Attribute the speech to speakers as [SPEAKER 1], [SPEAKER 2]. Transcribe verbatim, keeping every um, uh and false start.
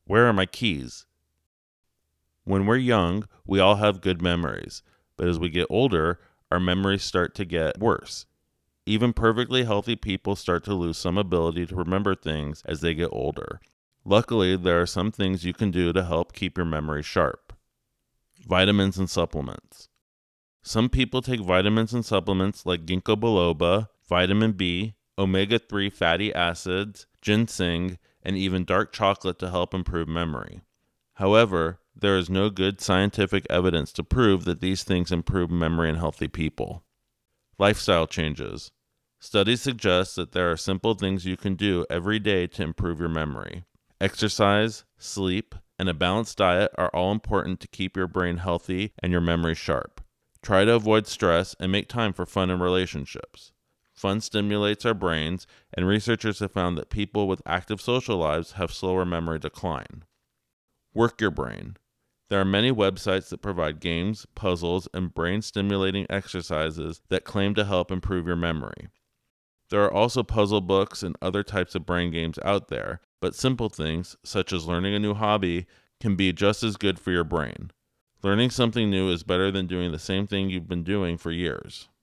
[SPEAKER 1] Where are my keys? When we're young, we all have good memories, but as we get older, our memories start to get worse. Even perfectly healthy people start to lose some ability to remember things as they get older. Luckily, there are some things you can do to help keep your memory sharp. Vitamins and supplements. Some people take vitamins and supplements like ginkgo biloba, vitamin B, omega three fatty acids, ginseng, and even dark chocolate to help improve memory. However, there is no good scientific evidence to prove that these things improve memory in healthy people. Lifestyle changes. Studies suggest that there are simple things you can do every day to improve your memory. Exercise, sleep, and a balanced diet are all important to keep your brain healthy and your memory sharp. Try to avoid stress and make time for fun and relationships. Fun stimulates our brains, and researchers have found that people with active social lives have slower memory decline. Work your brain. There are many websites that provide games, puzzles, and brain-stimulating exercises that claim to help improve your memory. There are also puzzle books and other types of brain games out there, but simple things, such as learning a new hobby, can be just as good for your brain. Learning something new is better than doing the same thing you've been doing for years.